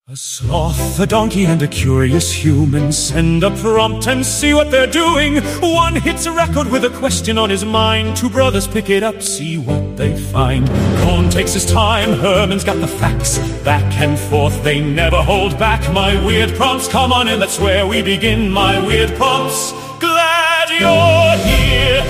A sloth, a donkey, and a curious human send a prompt and see what they're doing. One hits a record with a question on his mind. Two brothers pick it up, see what they find. Cohn takes his time, Herman's got the facts. Back and forth, they never hold back. My weird prompts, come on in, that's where we begin. My weird prompts, glad you're here.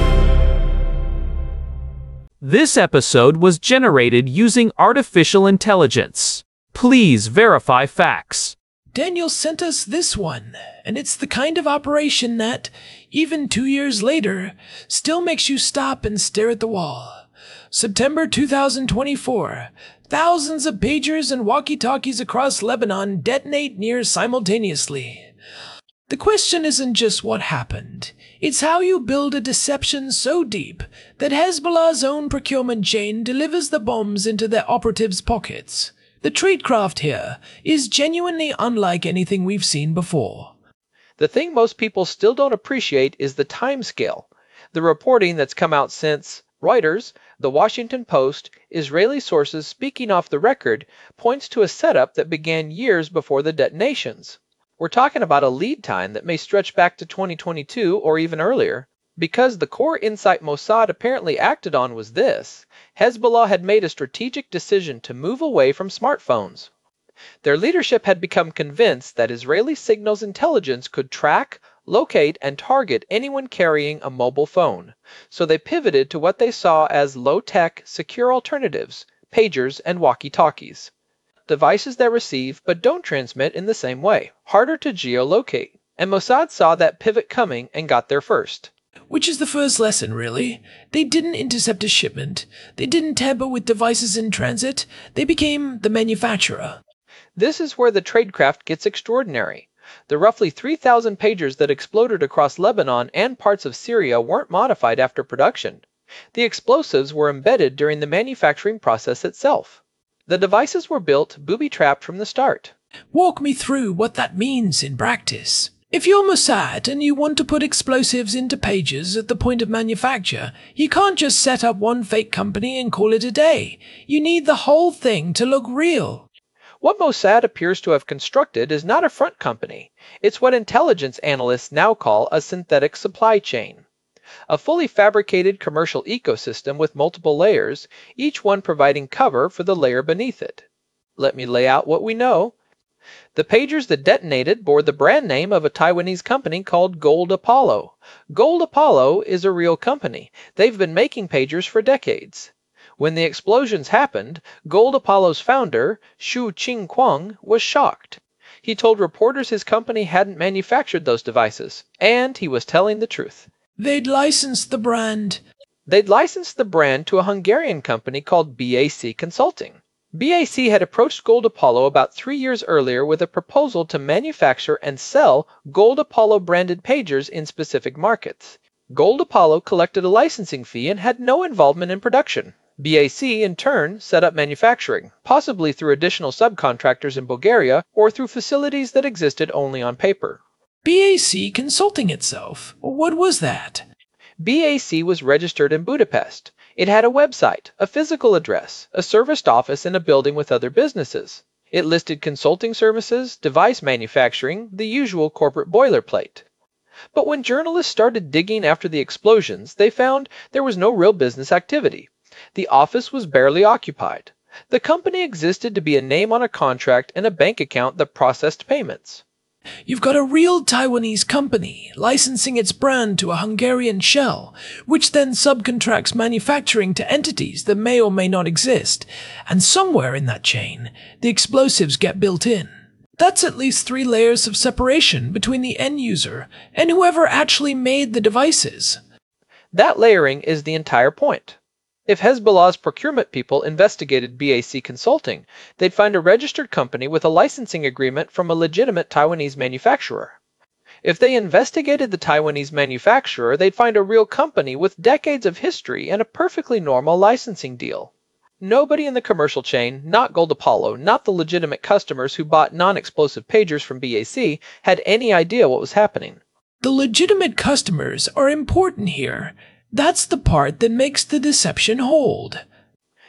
This episode was generated using artificial intelligence. Please verify facts. Daniel sent us this one, and it's the kind of operation that, even 2 years later, still makes you stop and stare at the wall. September 2024. Thousands of pagers and walkie-talkies across Lebanon detonate near simultaneously. The question isn't just what happened. It's how you build a deception so deep that Hezbollah's own procurement chain delivers the bombs into their operatives' pockets. The tradecraft here is genuinely unlike anything we've seen before. The thing most people still don't appreciate is the timescale. The reporting that's come out since Reuters, The Washington Post, Israeli sources speaking off the record points to a setup that began years before the detonations. We're talking about a lead time that may stretch back to 2022 or even earlier. Because the core insight Mossad apparently acted on was this: Hezbollah had made a strategic decision to move away from smartphones. Their leadership had become convinced that Israeli signals intelligence could track, locate, and target anyone carrying a mobile phone, so they pivoted to what they saw as low-tech, secure alternatives, pagers and walkie-talkies. Devices that receive but don't transmit in the same way, harder to geolocate, and Mossad saw that pivot coming and got there first. Which is the first lesson, really. They didn't intercept a shipment. They didn't tamper with devices in transit. They became the manufacturer. This is where the tradecraft gets extraordinary. The roughly 3,000 pagers that exploded across Lebanon and parts of Syria weren't modified after production. The explosives were embedded during the manufacturing process itself. The devices were built booby-trapped from the start. Walk me through what that means in practice. If you're Mossad and you want to put explosives into pagers at the point of manufacture, you can't just set up one fake company and call it a day. You need the whole thing to look real. What Mossad appears to have constructed is not a front company. It's what intelligence analysts now call a synthetic supply chain. A fully fabricated commercial ecosystem with multiple layers, each one providing cover for the layer beneath it. Let me lay out what we know. The pagers that detonated bore the brand name of a Taiwanese company called Gold Apollo. Gold Apollo is a real company. They've been making pagers for decades. When the explosions happened, Gold Apollo's founder, Xu Qingquang, was shocked. He told reporters his company hadn't manufactured those devices, and he was telling the truth. They'd licensed the brand. They'd licensed the brand to a Hungarian company called BAC Consulting. BAC had approached Gold Apollo about 3 years earlier with a proposal to manufacture and sell Gold Apollo branded pagers in specific markets. Gold Apollo collected a licensing fee and had no involvement in production. BAC, in turn, set up manufacturing, possibly through additional subcontractors in Bulgaria or through facilities that existed only on paper. BAC Consulting itself? What was that? BAC was registered in Budapest. It had a website, a physical address, a serviced office, and a building with other businesses. It listed consulting services, device manufacturing, the usual corporate boilerplate. But when journalists started digging after the explosions, they found there was no real business activity. The office was barely occupied. The company existed to be a name on a contract and a bank account that processed payments. You've got a real Taiwanese company licensing its brand to a Hungarian shell, which then subcontracts manufacturing to entities that may or may not exist, and somewhere in that chain, the explosives get built in. That's at least 3 layers of separation between the end user and whoever actually made the devices. That layering is the entire point. If Hezbollah's procurement people investigated BAC Consulting, they'd find a registered company with a licensing agreement from a legitimate Taiwanese manufacturer. If they investigated the Taiwanese manufacturer, they'd find a real company with decades of history and a perfectly normal licensing deal. Nobody in the commercial chain, not Gold Apollo, not the legitimate customers who bought non-explosive pagers from BAC, had any idea what was happening. The legitimate customers are important here. That's the part that makes the deception hold.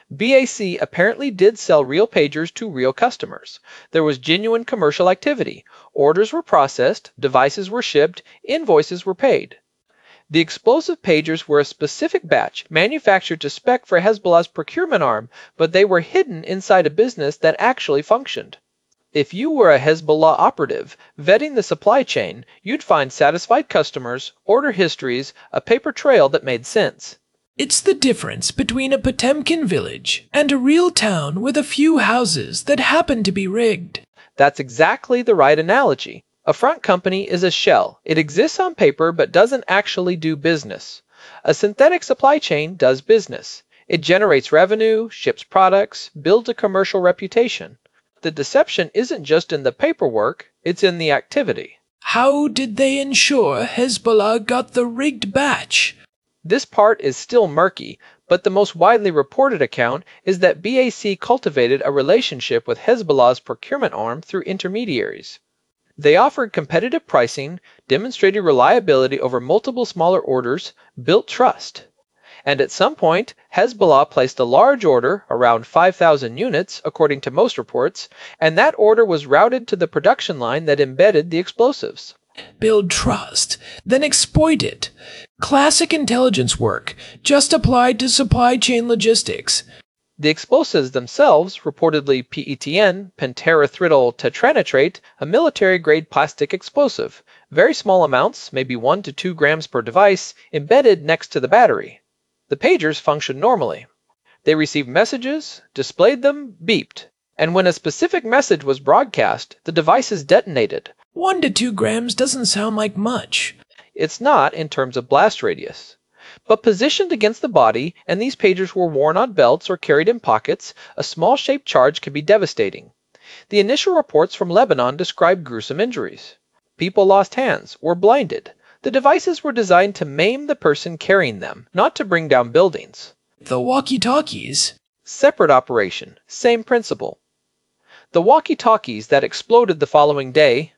BAC apparently did sell real pagers to real customers. There was genuine commercial activity. Orders were processed, devices were shipped, invoices were paid. The explosive pagers were a specific batch manufactured to spec for Hezbollah's procurement arm, but they were hidden inside a business that actually functioned. If you were a Hezbollah operative vetting the supply chain, you'd find satisfied customers, order histories, a paper trail that made sense. It's the difference between a Potemkin village and a real town with a few houses that happen to be rigged. That's exactly the right analogy. A front company is a shell. It exists on paper but doesn't actually do business. A synthetic supply chain does business. It generates revenue, ships products, builds a commercial reputation. The deception isn't just in the paperwork, it's in the activity. How did they ensure Hezbollah got the rigged batch? This part is still murky, but the most widely reported account is that BAC cultivated a relationship with Hezbollah's procurement arm through intermediaries. They offered competitive pricing, demonstrated reliability over multiple smaller orders, built trust. And at some point, Hezbollah placed a large order, around 5,000 units, according to most reports, and that order was routed to the production line that embedded the explosives. Build trust, then exploit it. Classic intelligence work, just applied to supply chain logistics. The explosives themselves, reportedly PETN, penterathiryl tetranitrate, a military-grade plastic explosive, very small amounts, maybe 1 to 2 grams per device, embedded next to the battery. The pagers functioned normally. They received messages, displayed them, beeped, and when a specific message was broadcast, the devices detonated. 1 to 2 grams doesn't sound like much. It's not in terms of blast radius. But positioned against the body, and these pagers were worn on belts or carried in pockets, a small-shaped charge can be devastating. The initial reports from Lebanon described gruesome injuries. People lost hands, were blinded. The devices were designed to maim the person carrying them, not to bring down buildings. The walkie-talkies. Separate operation, same principle. The walkie-talkies that exploded the following day,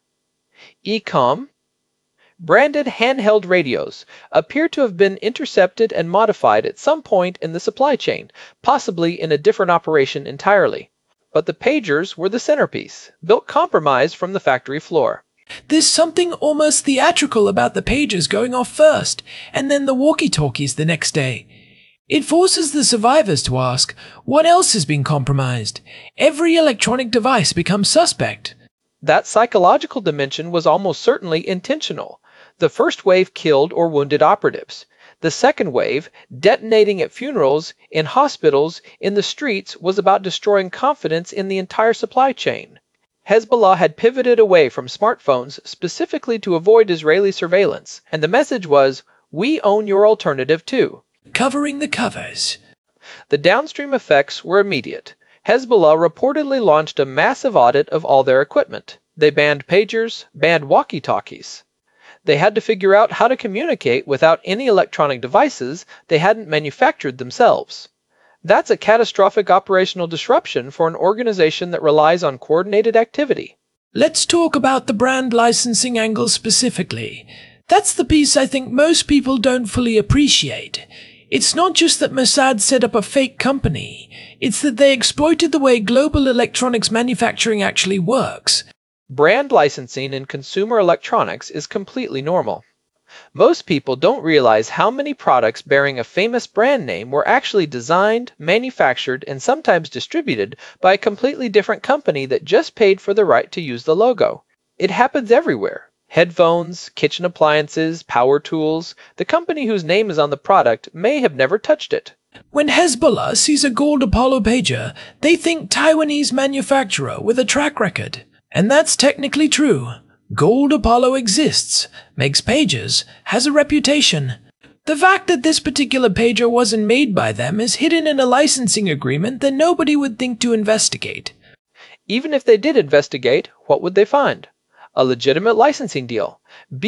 ECOM, branded handheld radios, appear to have been intercepted and modified at some point in the supply chain, possibly in a different operation entirely. But the pagers were the centerpiece, built compromised from the factory floor. There's something almost theatrical about the pagers going off first, and then the walkie-talkies the next day. It forces the survivors to ask, what else has been compromised? Every electronic device becomes suspect. That psychological dimension was almost certainly intentional. The first wave killed or wounded operatives. The second wave, detonating at funerals, in hospitals, in the streets, was about destroying confidence in the entire supply chain. Hezbollah had pivoted away from smartphones specifically to avoid Israeli surveillance, and the message was, we own your alternative too. Covering the covers. The downstream effects were immediate. Hezbollah reportedly launched a massive audit of all their equipment. They banned pagers, banned walkie-talkies. They had to figure out how to communicate without any electronic devices they hadn't manufactured themselves. That's a catastrophic operational disruption for an organization that relies on coordinated activity. Let's talk about the brand licensing angle specifically. That's the piece I think most people don't fully appreciate. It's not just that Mossad set up a fake company, it's that they exploited the way global electronics manufacturing actually works. Brand licensing in consumer electronics is completely normal. Most people don't realize how many products bearing a famous brand name were actually designed, manufactured, and sometimes distributed by a completely different company that just paid for the right to use the logo. It happens everywhere. Headphones, kitchen appliances, power tools. The company whose name is on the product may have never touched it. When Hezbollah sees a gold Apollo pager, they think Taiwanese manufacturer with a track record. And that's technically true. Gold Apollo exists, makes pagers, has a reputation. The fact that this particular pager wasn't made by them is hidden in a licensing agreement that nobody would think to investigate. Even if they did investigate, what would they find? A legitimate licensing deal.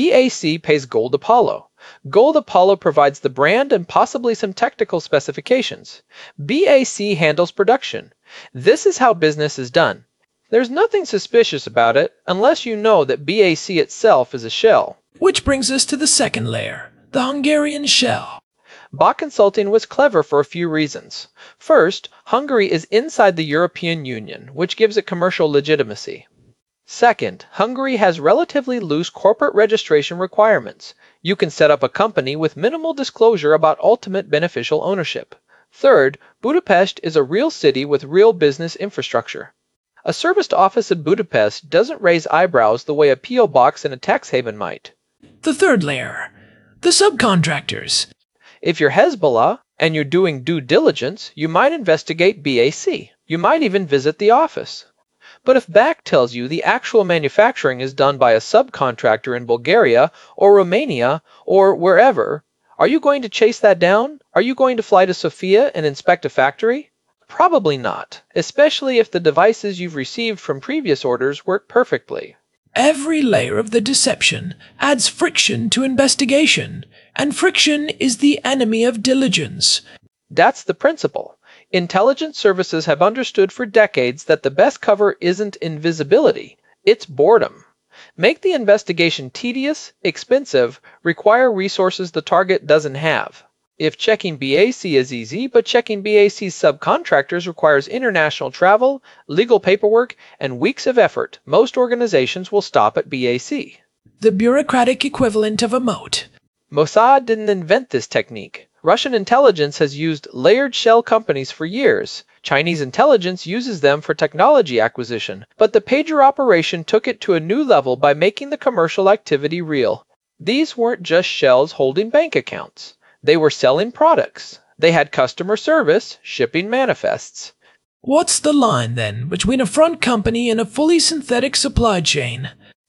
BAC pays Gold Apollo. Gold Apollo provides the brand and possibly some technical specifications. BAC handles production. This is how business is done. There's nothing suspicious about it, unless you know that BAC itself is a shell. Which brings us to the second layer, the Hungarian shell. Bach Consulting was clever for a few reasons. First, Hungary is inside the European Union, which gives it commercial legitimacy. Second, Hungary has relatively loose corporate registration requirements. You can set up a company with minimal disclosure about ultimate beneficial ownership. Third, Budapest is a real city with real business infrastructure. A serviced office in Budapest doesn't raise eyebrows the way a P.O. box in a tax haven might. The third layer. The subcontractors. If you're Hezbollah and you're doing due diligence, you might investigate BAC. You might even visit the office. But if BAC tells you the actual manufacturing is done by a subcontractor in Bulgaria or Romania or wherever, are you going to chase that down? Are you going to fly to Sofia and inspect a factory? Probably not, especially if the devices you've received from previous orders work perfectly. Every layer of the deception adds friction to investigation, and friction is the enemy of diligence. That's the principle. Intelligence services have understood for decades that the best cover isn't invisibility, it's boredom. Make the investigation tedious, expensive, require resources the target doesn't have. If checking BAC is easy, but checking BAC's subcontractors requires international travel, legal paperwork, and weeks of effort, most organizations will stop at BAC. The bureaucratic equivalent of a moat. Mossad didn't invent this technique. Russian intelligence has used layered shell companies for years. Chinese intelligence uses them for technology acquisition, but the pager operation took it to a new level by making the commercial activity real. These weren't just shells holding bank accounts. They were selling products. They had customer service, shipping manifests. What's the line, then, between a front company and a fully synthetic supply chain?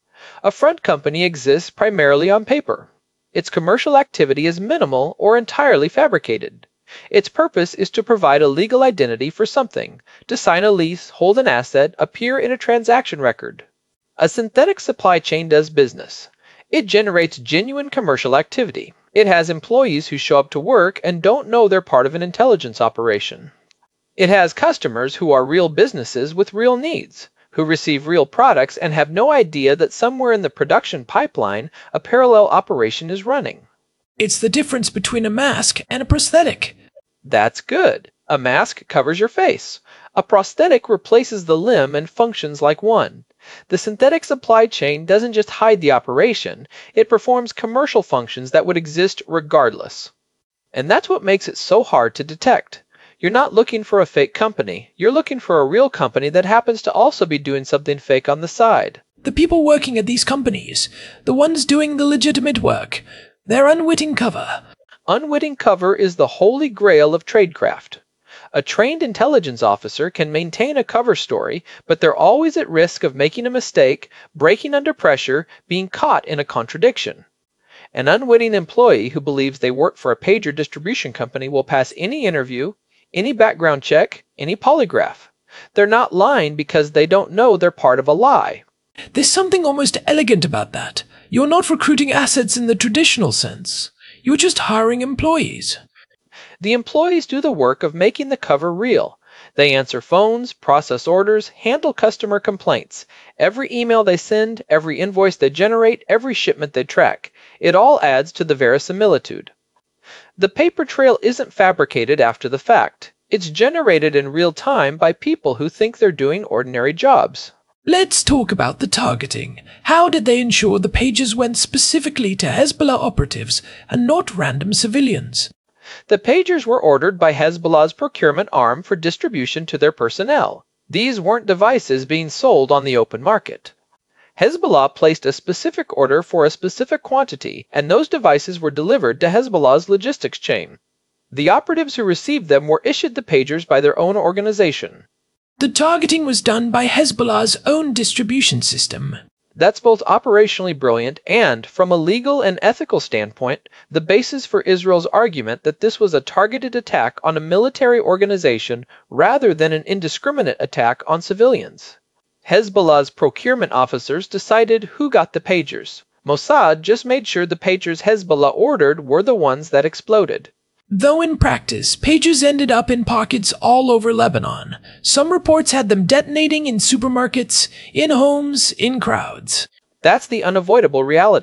A front company exists primarily on paper. Its commercial activity is minimal or entirely fabricated. Its purpose is to provide a legal identity for something, to sign a lease, hold an asset, appear in a transaction record. A synthetic supply chain does business. It generates genuine commercial activity. It has employees who show up to work and don't know they're part of an intelligence operation. It has customers who are real businesses with real needs, who receive real products and have no idea that somewhere in the production pipeline a parallel operation is running. It's the difference between a mask and a prosthetic. That's good. A mask covers your face. A prosthetic replaces the limb and functions like one. The synthetic supply chain doesn't just hide the operation, it performs commercial functions that would exist regardless. And that's what makes it so hard to detect. You're not looking for a fake company. You're looking for a real company that happens to also be doing something fake on the side. The people working at these companies, the ones doing the legitimate work, their unwitting cover. Unwitting cover is the holy grail of tradecraft. A trained intelligence officer can maintain a cover story, but they're always at risk of making a mistake, breaking under pressure, being caught in a contradiction. An unwitting employee who believes they work for a pager distribution company will pass any interview, any background check, any polygraph. They're not lying because they don't know they're part of a lie. There's something almost elegant about that. You're not recruiting assets in the traditional sense. You're just hiring employees. The employees do the work of making the cover real. They answer phones, process orders, handle customer complaints. Every email they send, every invoice they generate, every shipment they track. It all adds to the verisimilitude. The paper trail isn't fabricated after the fact. It's generated in real time by people who think they're doing ordinary jobs. Let's talk about the targeting. How did they ensure the pages went specifically to Hezbollah operatives and not random civilians? The pagers were ordered by Hezbollah's procurement arm for distribution to their personnel. These weren't devices being sold on the open market. Hezbollah placed a specific order for a specific quantity, and those devices were delivered to Hezbollah's logistics chain. The operatives who received them were issued the pagers by their own organization. The targeting was done by Hezbollah's own distribution system. That's both operationally brilliant and, from a legal and ethical standpoint, the basis for Israel's argument that this was a targeted attack on a military organization rather than an indiscriminate attack on civilians. Hezbollah's procurement officers decided who got the pagers. Mossad just made sure the pagers Hezbollah ordered were the ones that exploded. Though in practice, pagers ended up in pockets all over Lebanon. Some reports had them detonating in supermarkets, in homes, in crowds. That's the unavoidable reality.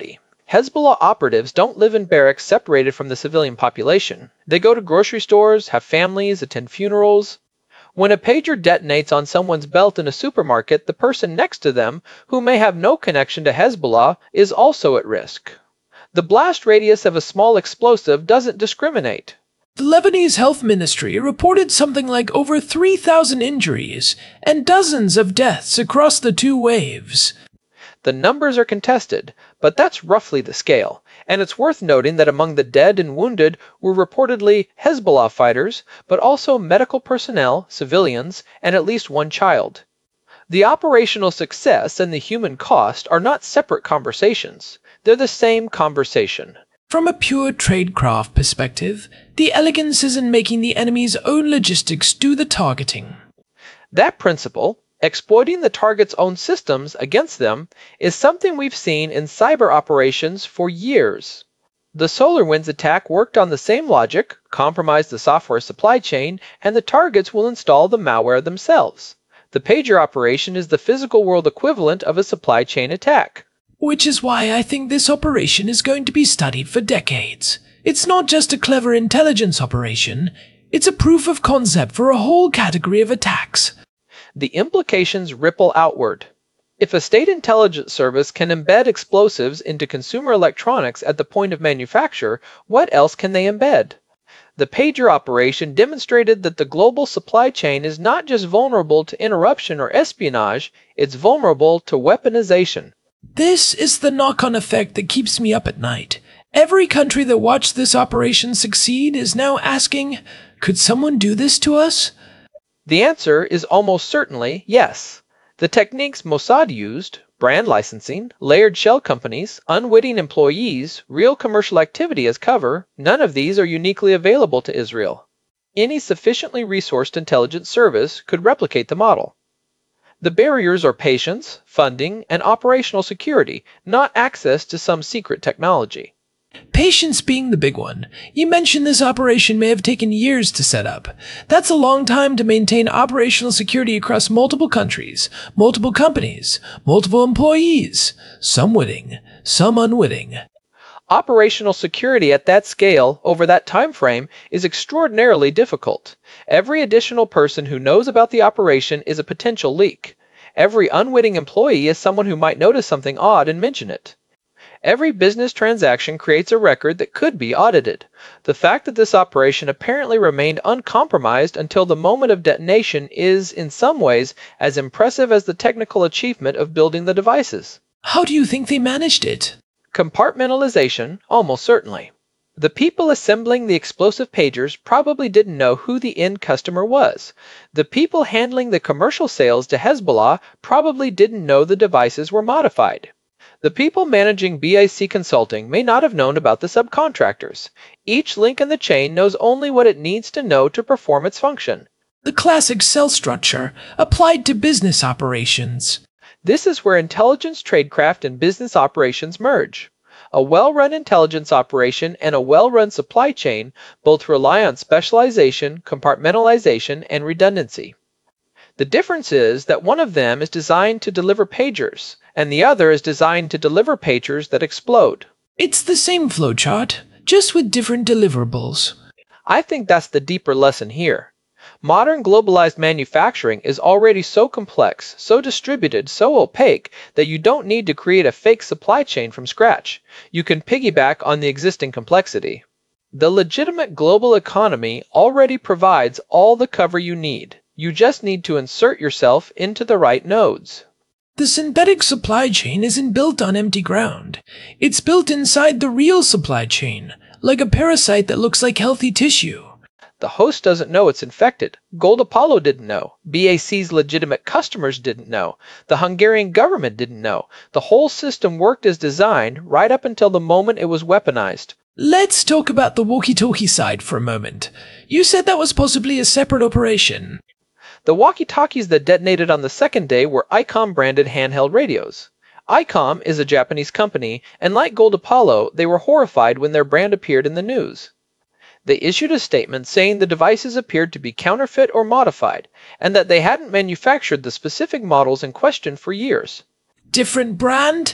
Hezbollah operatives don't live in barracks separated from the civilian population. They go to grocery stores, have families, attend funerals. When a pager detonates on someone's belt in a supermarket, the person next to them, who may have no connection to Hezbollah, is also at risk. The blast radius of a small explosive doesn't discriminate. The Lebanese Health Ministry reported something like over 3,000 injuries and dozens of deaths across the two waves. The numbers are contested, but that's roughly the scale, and it's worth noting that among the dead and wounded were reportedly Hezbollah fighters, but also medical personnel, civilians, and at least one child. The operational success and the human cost are not separate conversations. They're the same conversation. From a pure tradecraft perspective, the elegance is in making the enemy's own logistics do the targeting. That principle, exploiting the target's own systems against them, is something we've seen in cyber operations for years. The SolarWinds attack worked on the same logic, compromised the software supply chain, and the targets will install the malware themselves. The pager operation is the physical world equivalent of a supply chain attack. Which is why I think this operation is going to be studied for decades. It's not just a clever intelligence operation, it's a proof of concept for a whole category of attacks. The implications ripple outward. If a state intelligence service can embed explosives into consumer electronics at the point of manufacture, what else can they embed? The pager operation demonstrated that the global supply chain is not just vulnerable to interruption or espionage, it's vulnerable to weaponization. This is the knock-on effect that keeps me up at night. Every country that watched this operation succeed is now asking, could someone do this to us? The answer is almost certainly yes. The techniques Mossad used, brand licensing, layered shell companies, unwitting employees, real commercial activity as cover, none of these are uniquely available to Israel. Any sufficiently resourced intelligence service could replicate the model. The barriers are patience, funding, and operational security, not access to some secret technology. Patience being the big one. You mentioned this operation may have taken years to set up. That's a long time to maintain operational security across multiple countries, multiple companies, multiple employees, some witting, some unwitting. Operational security at that scale over that time frame is extraordinarily difficult. Every additional person who knows about the operation is a potential leak. Every unwitting employee is someone who might notice something odd and mention it. Every business transaction creates a record that could be audited. The fact that this operation apparently remained uncompromised until the moment of detonation is, in some ways, as impressive as the technical achievement of building the devices. How do you think they managed it? Compartmentalization, almost certainly. The people assembling the explosive pagers probably didn't know who the end customer was. The people handling the commercial sales to Hezbollah probably didn't know the devices were modified. The people managing BAC Consulting may not have known about the subcontractors. Each link in the chain knows only what it needs to know to perform its function. The classic cell structure applied to business operations. This is where intelligence, tradecraft, and business operations merge. A well-run intelligence operation and a well-run supply chain both rely on specialization, compartmentalization, and redundancy. The difference is that one of them is designed to deliver pagers, and the other is designed to deliver pagers that explode. It's the same flowchart, just with different deliverables. I think that's the deeper lesson here. Modern globalized manufacturing is already so complex, so distributed, so opaque that you don't need to create a fake supply chain from scratch. You can piggyback on the existing complexity. The legitimate global economy already provides all the cover you need. You just need to insert yourself into the right nodes. The synthetic supply chain isn't built on empty ground. It's built inside the real supply chain, like a parasite that looks like healthy tissue. The host doesn't know it's infected. Gold Apollo didn't know. BAC's legitimate customers didn't know. The Hungarian government didn't know. The whole system worked as designed right up until the moment it was weaponized. Let's talk about the walkie-talkie side for a moment. You said that was possibly a separate operation. The walkie-talkies that detonated on the second day were ICOM-branded handheld radios. ICOM is a Japanese company, and like Gold Apollo, they were horrified when their brand appeared in the news. They issued a statement saying the devices appeared to be counterfeit or modified, and that they hadn't manufactured the specific models in question for years. Different brand,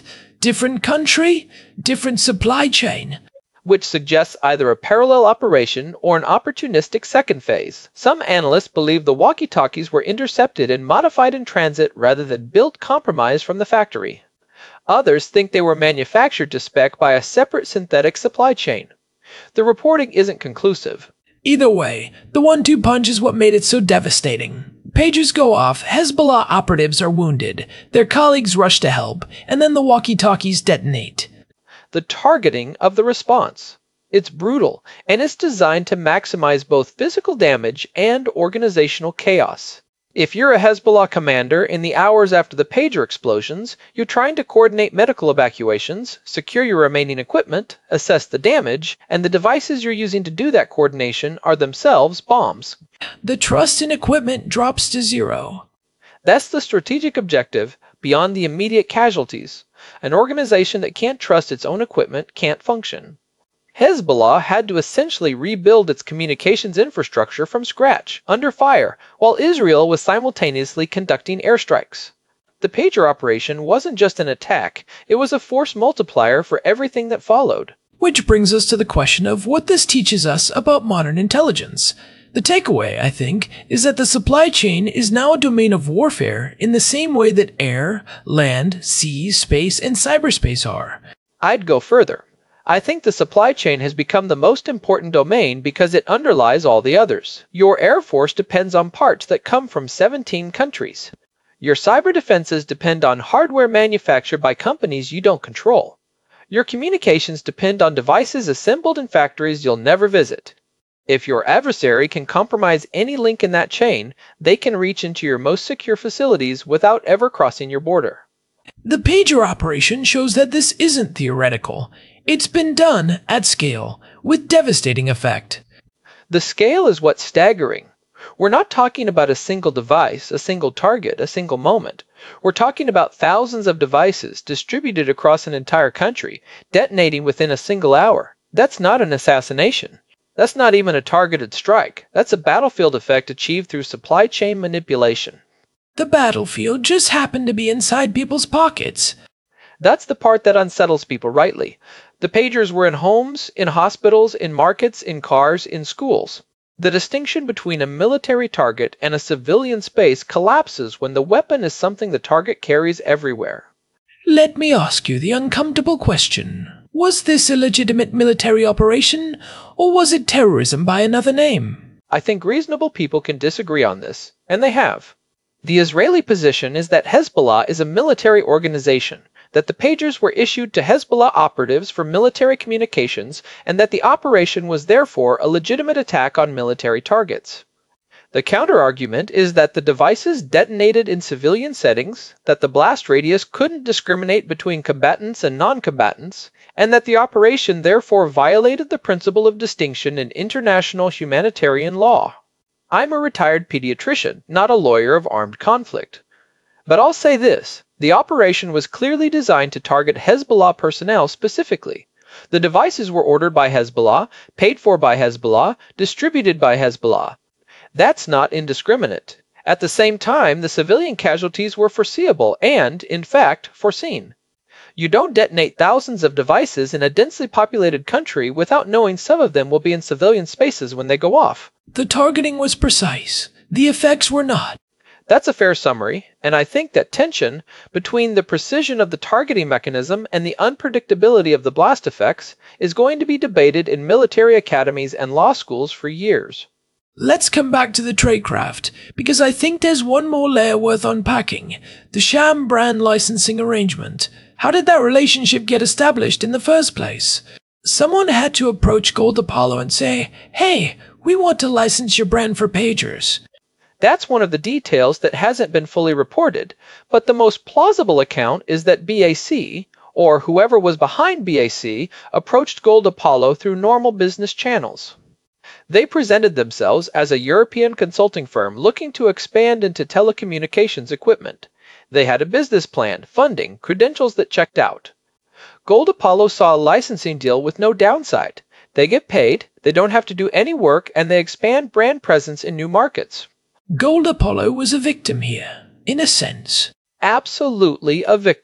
Different country, different supply chain. which suggests either a parallel operation or an opportunistic second phase. Some analysts believe the walkie-talkies were intercepted and modified in transit rather than built compromised from the factory. Others think they were manufactured to spec by a separate synthetic supply chain. The reporting isn't conclusive. Either way, the 1-2 punch is what made it so devastating. Pagers go off, Hezbollah operatives are wounded, their colleagues rush to help, and then the walkie-talkies detonate. The targeting of the response. It's brutal, and it's designed to maximize both physical damage and organizational chaos. If you're a Hezbollah commander in the hours after the pager explosions, you're trying to coordinate medical evacuations, secure your remaining equipment, assess the damage, and the devices you're using to do that coordination are themselves bombs. The trust in equipment drops to zero. That's the strategic objective beyond the immediate casualties. An organization that can't trust its own equipment can't function. Hezbollah had to essentially rebuild its communications infrastructure from scratch, under fire, while Israel was simultaneously conducting airstrikes. The pager operation wasn't just an attack, it was a force multiplier for everything that followed. Which brings us to the question of what this teaches us about modern intelligence. The takeaway, I think, is that the supply chain is now a domain of warfare in the same way that air, land, sea, space, and cyberspace are. I'd go further. I think the supply chain has become the most important domain because it underlies all the others. Your Air Force depends on parts that come from 17 countries. Your cyber defenses depend on hardware manufactured by companies you don't control. Your communications depend on devices assembled in factories you'll never visit. If your adversary can compromise any link in that chain, they can reach into your most secure facilities without ever crossing your border. The pager operation shows that this isn't theoretical. It's been done at scale, with devastating effect. The scale is what's staggering. We're not talking about a single device, a single target, a single moment. We're talking about thousands of devices distributed across an entire country, detonating within a single hour. That's not an assassination. That's not even a targeted strike. That's a battlefield effect achieved through supply chain manipulation. The battlefield just happened to be inside people's pockets. That's the part that unsettles people rightly. The pagers were in homes, in hospitals, in markets, in cars, in schools. The distinction between a military target and a civilian space collapses when the weapon is something the target carries everywhere. Let me ask you the uncomfortable question. Was this a legitimate military operation, or was it terrorism by another name? I think reasonable people can disagree on this, and they have. The Israeli position is that Hezbollah is a military organization, that the pagers were issued to Hezbollah operatives for military communications, and that the operation was therefore a legitimate attack on military targets. The counter-argument is that the devices detonated in civilian settings, that the blast radius couldn't discriminate between combatants and non-combatants, and that the operation therefore violated the principle of distinction in international humanitarian law. I'm a retired pediatrician, not a lawyer of armed conflict. But I'll say this, the operation was clearly designed to target Hezbollah personnel specifically. The devices were ordered by Hezbollah, paid for by Hezbollah, distributed by Hezbollah. That's not indiscriminate. At the same time, the civilian casualties were foreseeable and, in fact, foreseen. You don't detonate thousands of devices in a densely populated country without knowing some of them will be in civilian spaces when they go off. The targeting was precise. The effects were not. That's a fair summary, and I think that tension between the precision of the targeting mechanism and the unpredictability of the blast effects is going to be debated in military academies and law schools for years. Let's come back to the tradecraft, because I think there's one more layer worth unpacking. The sham brand licensing arrangement. How did that relationship get established in the first place? Someone had to approach Gold Apollo and say, "Hey, we want to license your brand for pagers." That's one of the details that hasn't been fully reported, but the most plausible account is that BAC, or whoever was behind BAC, approached Gold Apollo through normal business channels. They presented themselves as a European consulting firm looking to expand into telecommunications equipment. They had a business plan, funding, credentials that checked out. Gold Apollo saw a licensing deal with no downside. They get paid, they don't have to do any work, and they expand brand presence in new markets. Gold Apollo was a victim here, in a sense. Absolutely a victim.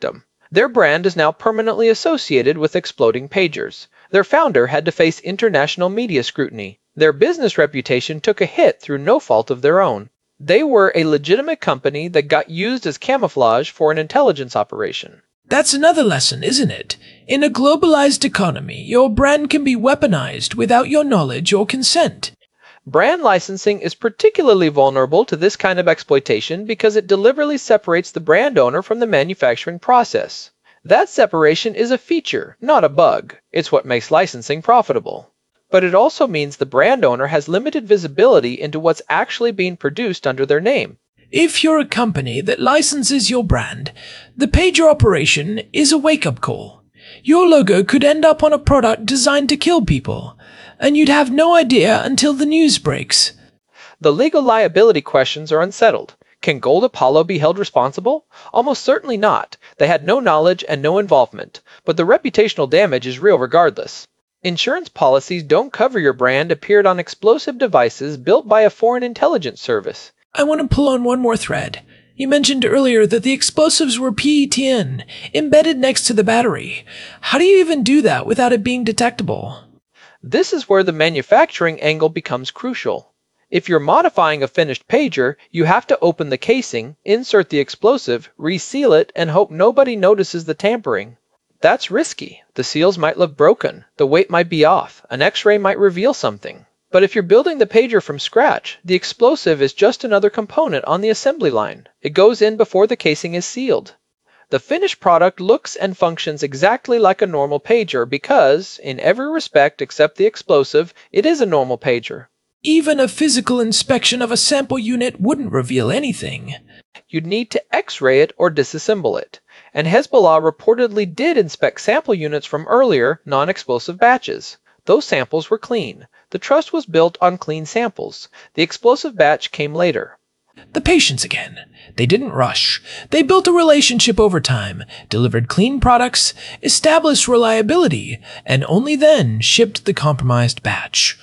Their brand is now permanently associated with exploding pagers. Their founder had to face international media scrutiny. Their business reputation took a hit through no fault of their own. They were a legitimate company that got used as camouflage for an intelligence operation. That's another lesson, isn't it? In a globalized economy, your brand can be weaponized without your knowledge or consent. Brand licensing is particularly vulnerable to this kind of exploitation because it deliberately separates the brand owner from the manufacturing process. That separation is a feature, not a bug. It's what makes licensing profitable. But it also means the brand owner has limited visibility into what's actually being produced under their name. If you're a company that licenses your brand, the pager operation is a wake-up call. Your logo could end up on a product designed to kill people, and you'd have no idea until the news breaks. The legal liability questions are unsettled. Can Gold Apollo be held responsible? Almost certainly not. They had no knowledge and no involvement, but the reputational damage is real regardless. Insurance policies don't cover your brand appeared on explosive devices built by a foreign intelligence service. I want to pull on one more thread. You mentioned earlier that the explosives were PETN, embedded next to the battery. How do you even do that without it being detectable? This is where the manufacturing angle becomes crucial. If you're modifying a finished pager, you have to open the casing, insert the explosive, reseal it, and hope nobody notices the tampering. That's risky. The seals might look broken, the weight might be off, an X-ray might reveal something. But if you're building the pager from scratch, the explosive is just another component on the assembly line. It goes in before the casing is sealed. The finished product looks and functions exactly like a normal pager because, in every respect except the explosive, it is a normal pager. Even a physical inspection of a sample unit wouldn't reveal anything. You'd need to X-ray it or disassemble it. And Hezbollah reportedly did inspect sample units from earlier, non-explosive batches. Those samples were clean. The trust was built on clean samples. The explosive batch came later. The patience again. They didn't rush. They built a relationship over time, delivered clean products, established reliability, and only then shipped the compromised batch.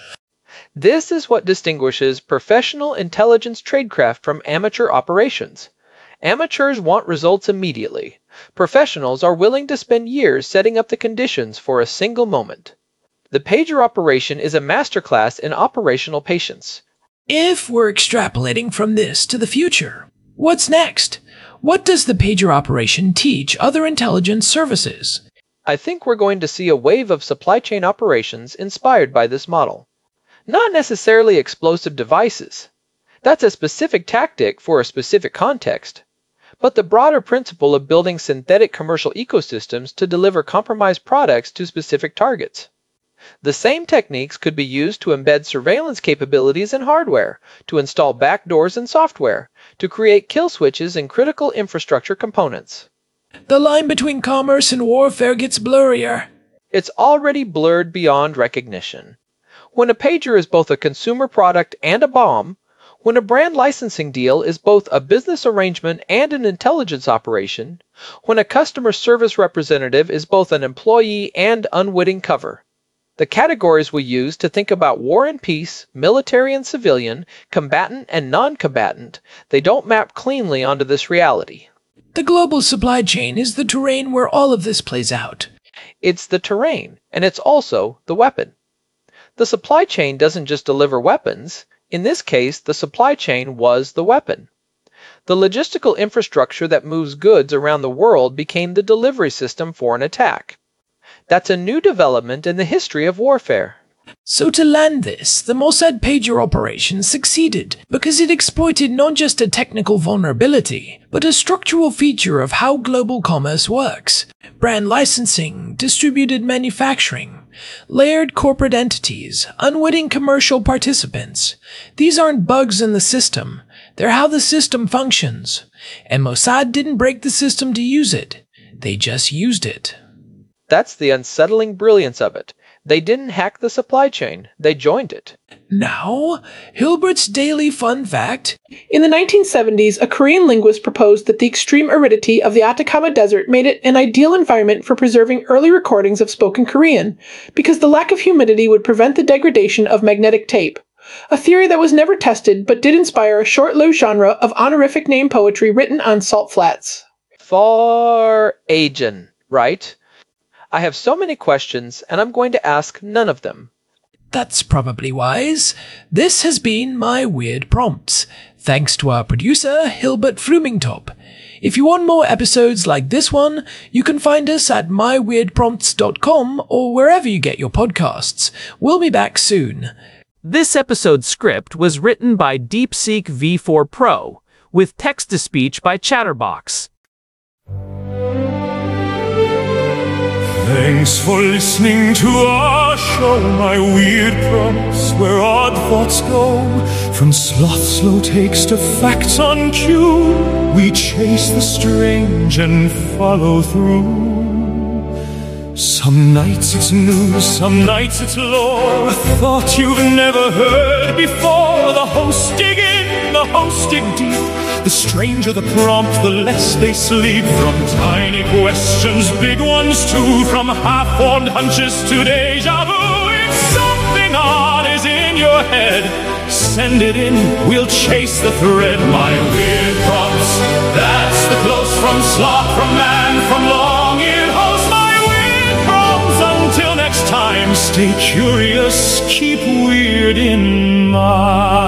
This is what distinguishes professional intelligence tradecraft from amateur operations. Amateurs want results immediately. Professionals are willing to spend years setting up the conditions for a single moment. The pager operation is a masterclass in operational patience. If we're extrapolating from this to the future, what's next? What does the pager operation teach other intelligence services? I think we're going to see a wave of supply chain operations inspired by this model. Not necessarily explosive devices. That's a specific tactic for a specific context. But the broader principle of building synthetic commercial ecosystems to deliver compromised products to specific targets. The same techniques could be used to embed surveillance capabilities in hardware, to install backdoors in software, to create kill switches in critical infrastructure components. The line between commerce and warfare gets blurrier. It's already blurred beyond recognition. When a pager is both a consumer product and a bomb, when a brand licensing deal is both a business arrangement and an intelligence operation, when a customer service representative is both an employee and unwitting cover. The categories we use to think about war and peace, military and civilian, combatant and non-combatant, they don't map cleanly onto this reality. The global supply chain is the terrain where all of this plays out. It's the terrain, and it's also the weapon. The supply chain doesn't just deliver weapons. In this case, the supply chain was the weapon. The logistical infrastructure that moves goods around the world became the delivery system for an attack. That's a new development in the history of warfare. So to land this, the Mossad pager operation succeeded because it exploited not just a technical vulnerability, but a structural feature of how global commerce works. Brand licensing, distributed manufacturing, layered corporate entities, unwitting commercial participants. These aren't bugs in the system. They're how the system functions. And Mossad didn't break the system to use it. They just used it. That's the unsettling brilliance of it. They didn't hack the supply chain. They joined it. Now, Hilbert's daily fun fact. In the 1970s, a Korean linguist proposed that the extreme aridity of the Atacama Desert made it an ideal environment for preserving early recordings of spoken Korean, because the lack of humidity would prevent the degradation of magnetic tape. A theory that was never tested, but did inspire a short-lived genre of honorific name poetry written on salt flats. Far-Agen, right? I have so many questions, and I'm going to ask none of them. That's probably wise. This has been My Weird Prompts, thanks to our producer, Hilbert Flumingtop. If you want more episodes like this one, you can find us at myweirdprompts.com or wherever you get your podcasts. We'll be back soon. This episode's script was written by DeepSeek V4 Pro, with text-to-speech by Chatterbox. Thanks for listening to our show, My Weird Prompts, where odd thoughts go. From sloth slow takes to facts on cue, we chase the strange and follow through. Some nights it's news, some nights it's lore, a thought you've never heard before. The hosts dig in, the hosts dig deep. The stranger the prompt, the less they sleep. From tiny questions, big ones too. From half-formed hunches to deja vu. If something odd is in your head, send it in, we'll chase the thread. My Weird Prompts, that's the close from sloth, from man, from long-eared host. My Weird Prompts, until next time, stay curious, keep weird in mind.